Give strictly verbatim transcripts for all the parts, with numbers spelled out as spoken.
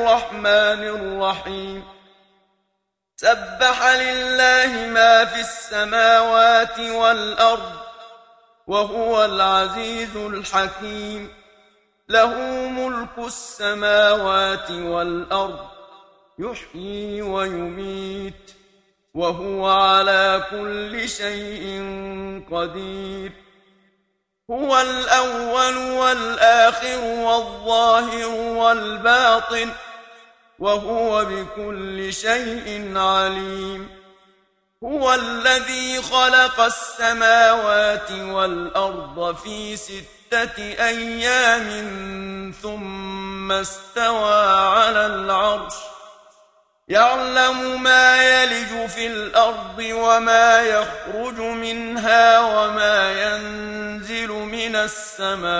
الرحمن الرحيم سبح لله ما في السماوات والأرض وهو العزيز الحكيم له ملك السماوات والأرض يحيي ويميت وهو على كل شيء قدير هو الأول والآخر والظاهر والباطن وهو بكل شيء عليم هو الذي خلق السماوات والأرض في ستة أيام ثم استوى على العرش يعلم ما يلج في الأرض وما يخرج منها وما ينزل من السماء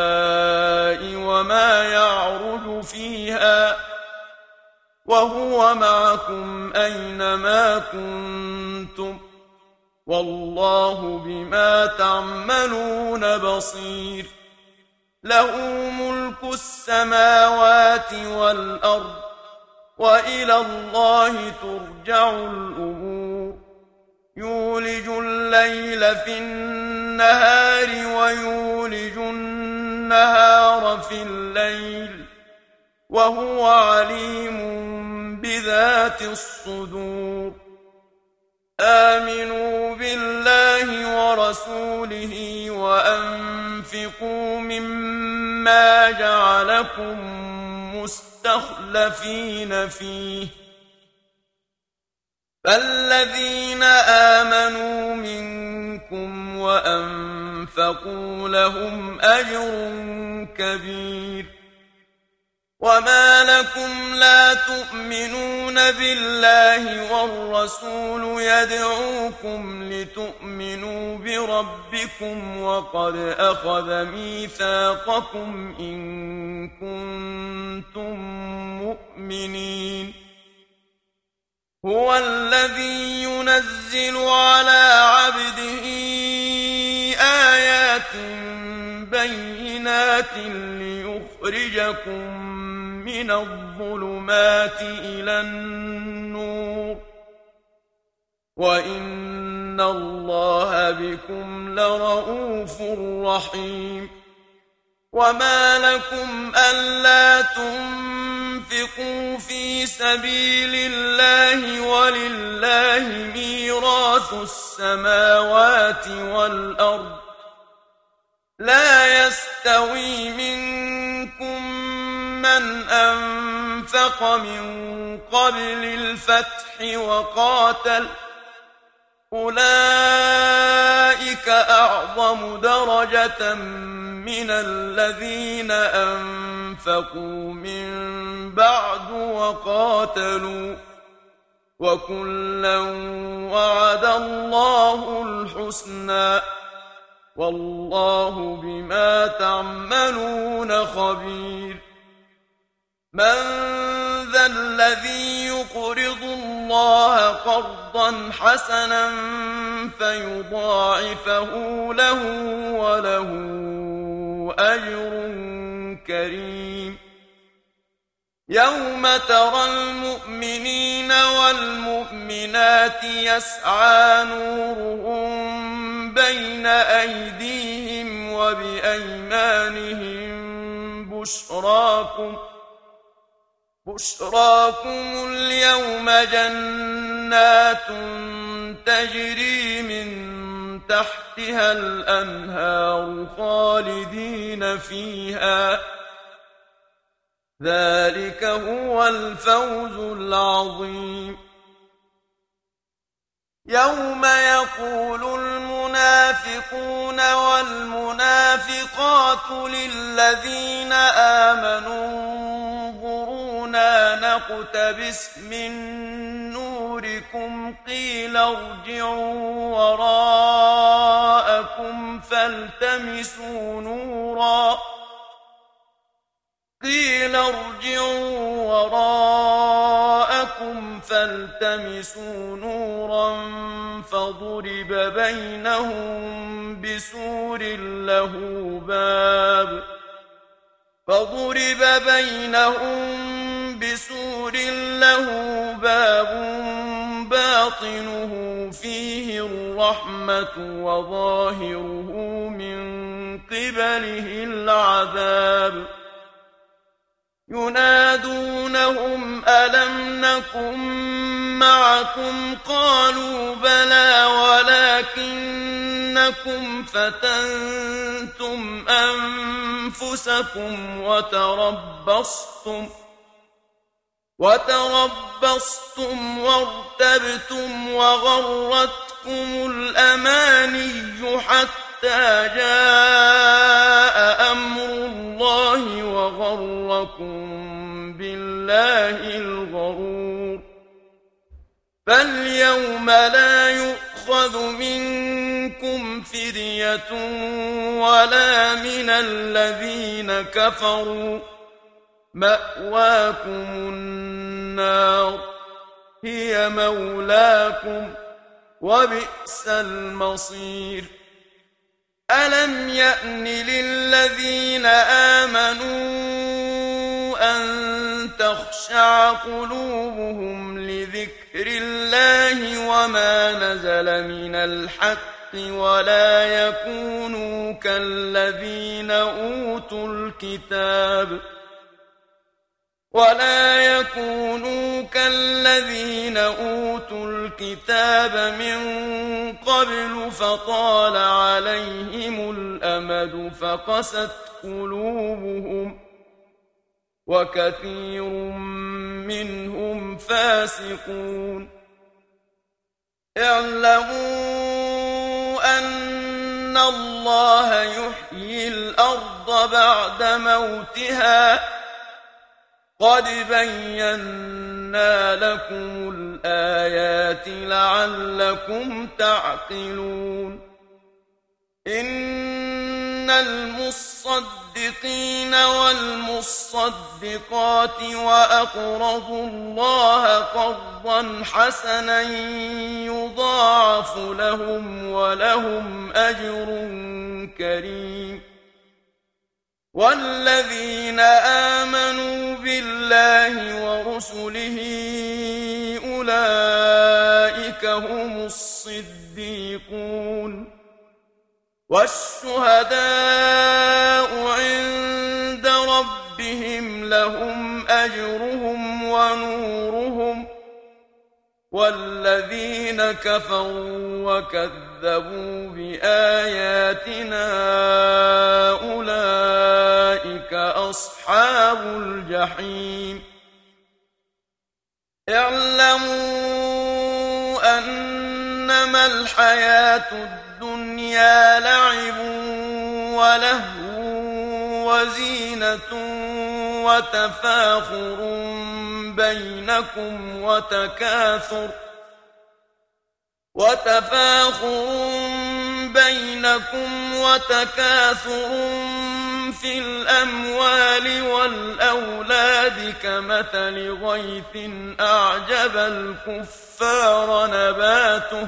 وما يعرج فيها وهو معكم أينما كنتم والله بما تعملون بصير له ملك السماوات والأرض وإلى الله ترجع الأمور يولج الليل في النهار ويولج النهار في الليل وهو عليم بذات الصدور آمنوا بالله ورسوله وأنفقوا مما جعلكم مستخلفين فيه فالذين آمنوا منكم وأنفقوا لهم أجر كبير وما لكم لا تؤمنون بالله والرسول يدعوكم لتؤمنوا بربكم وقد أخذ ميثاقكم إن كنتم مؤمنين هو الذي ينزل على عبده آيات بينات ليخرجكم من الظلمات إلى النور وإن الله بكم لرؤوف رحيم وما لكم ألا تنفقوا في سبيل الله ولله ميراث السماوات والأرض لا يستوي منكم من أنفق من قبل الفتح وقاتل أولئك أعظم درجة من الذين أنفقوا من بعد وقاتلوا وكلا وعد الله الحسنى والله بما تعملون خبير من ذا الذي يقرض الله قرضا حسنا فيضاعفه له وله أجر كريم يوم ترى المؤمنين والمؤمنات يسعى نورهم بين أيديهم وبأيمانهم بشراكم بشراكم اليوم جنات تجري من تحتها الأنهار خالدين فيها ذلك هو الفوز العظيم يوم يقول المنافقون والمنافقات للذين آمنوا انظرونا نقتبس من نوركم قيل ارجعوا وراءكم فالتمسوا نورا قيل ارجعوا وراءكم فالتمسوا نورا فضرب بينهم بسور له باب فضرب بينهم بسور باب باطنه فيه الرحمة وظاهره من قبله العذاب ينادونهم ألم نكن معكم قالوا بلى ولكنكم فتنتم أنفسكم وتربصتم وتربصتم وارتبتم وغرتكم الأماني حتى جاء أمر الله وغركم بالله الغرور فاليوم لا يؤخذ منكم فدية ولا من الذين كفروا مأواكم النار هي مولاكم وبئس المصير ألم يأن للذين آمنوا أن تخشع قلوبهم لذكر الله وما نزل من الحق ولا يكونوا كالذين أوتوا الكتاب ولا يكونوا كالذين أوتوا الكتاب من قبل فطال عليهم الأمد فقست قلوبهم وكثير منهم فاسقون اعلموا أن الله يحيي الأرض بعد موتها قد بينا لكم الآيات لعلكم تعقلون إن المصدقين والمصدقات وأقرضوا الله قرضا حسنا يضاعف لهم ولهم أجر كريم والذين آمنوا بالله ورسله أولئك هم الصديقون والشهداء عند ربهم لهم أجرهم ونورهم والذين كفروا وكذبوا بآياتنا أولئك أصحاب الجحيم اعلموا أنما الحياة الدنيا لعب ولهو وزينة وتفاخر بينكم وتكاثر وتفاخر بينكم وتكاثر في الأموال والأولاد كمثل غيث أعجب الكفار نباته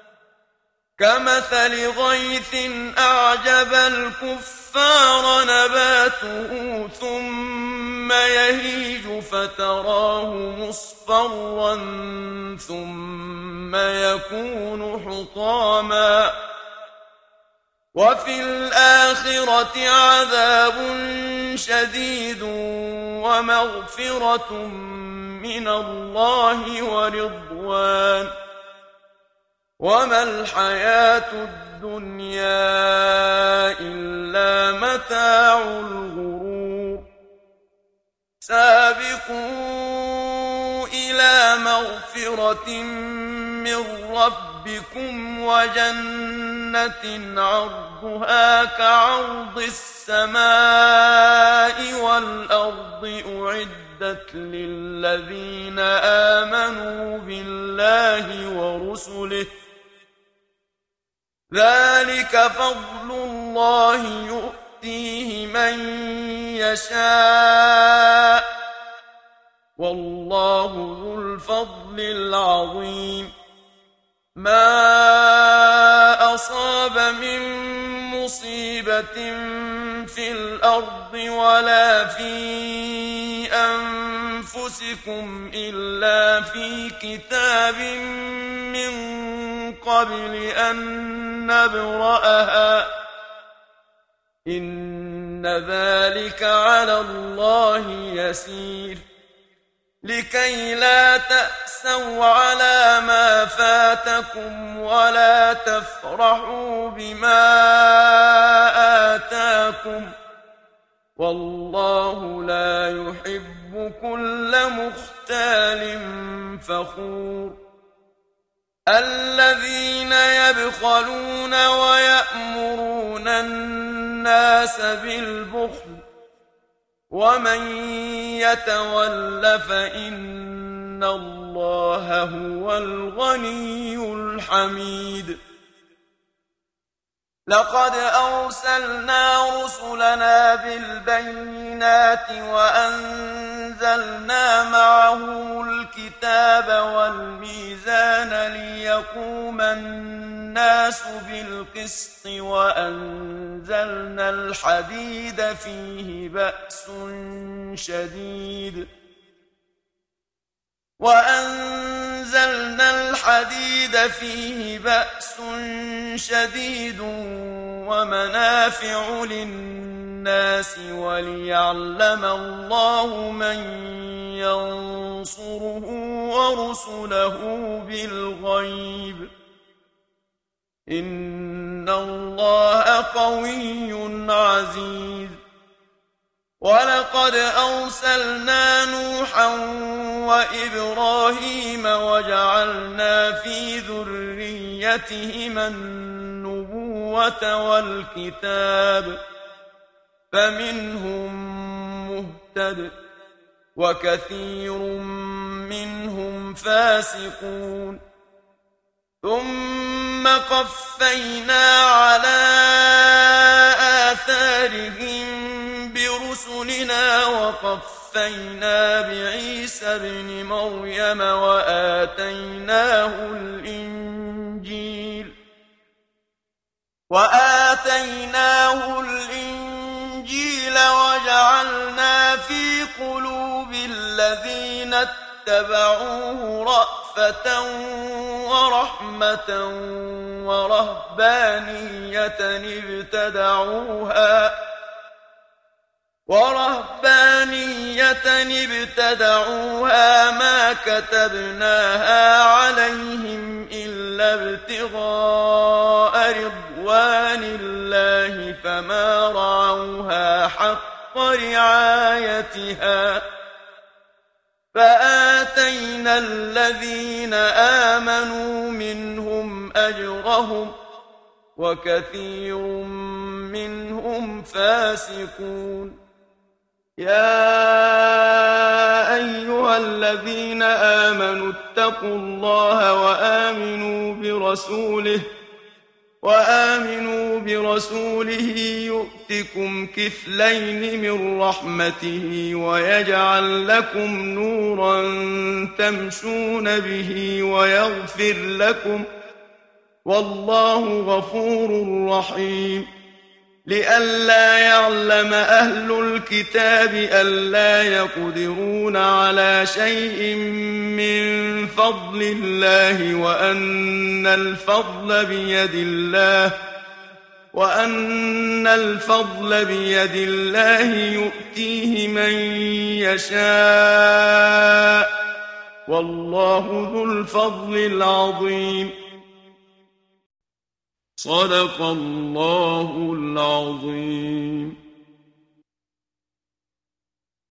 كمثل غيث أعجب الكفار نباته ثم يهيج فتراه مصفرا ثم يكون حطاما وفي الآخرة عذاب شديد ومغفرة من الله ورضوان وما الحياة الدنيا إلا متاع الغرور سابقوا إلى مغفرة من ربكم وجنة عرضها كعرض السماء والأرض أعدت للذين آمنوا بالله ورسله ذلك فضل الله يؤتيه من يشاء والله ذو الفضل العظيم ما أصاب من مصيبة في الأرض ولا في أنفسكم أنفسكم إلا في كتاب من قبل أن نبرأها إن ذلك على الله يسير لكي لا تأسوا على ما فاتكم ولا تفرحوا بما آتاكم والله لا يحب كل مختال فخور الذين يبخلون ويأمرون الناس بالبخل ومن يتول فإن الله هو الغني الحميد لقد أرسلنا رسلنا بالبينات وأنزلنا معهم الكتاب والميزان ليقوم الناس بالقسط وأنزلنا الحديد فيه بأس شديد وأنزلنا الحديد فيه بأس شديد ومنافع للناس وليعلم الله من ينصره ورسله بالغيب إن الله قوي عزيز ولقد أرسلنا نوحا وإبراهيم وجعلنا في ذريتهما النبوة والكتاب فمنهم مهتد وكثير منهم فاسقون ثم قفينا على آثارهم برسلنا وقفينا بعيسى ابن مريم وآتيناه الإنجيل وآتيناه الإنجيل وجعلنا في قلوب الذين اتبعوه رأفة ورحمة ورهبانية ابتدعوها ورهبانية ابتدعوها ما كتبناها عليهم إلا ابتغاء رضوان الله فما رعوها حق رعايتها فآتينا الذين آمنوا منهم أجرهم وكثير منهم فاسقون يا أيها الذين آمنوا اتقوا الله وآمنوا برسوله وآمنوا برسوله يؤتكم كفلين من رحمته ويجعل لكم نورا تمشون به ويغفر لكم والله غفور رحيم لئلا يعلم أهل الكتاب ألا يقدرون على شيء من فضل الله وأن الفضل بيد الله وأن الفضل بيد الله يؤتيه من يشاء والله ذو الفضل العظيم صدق الله العظيم.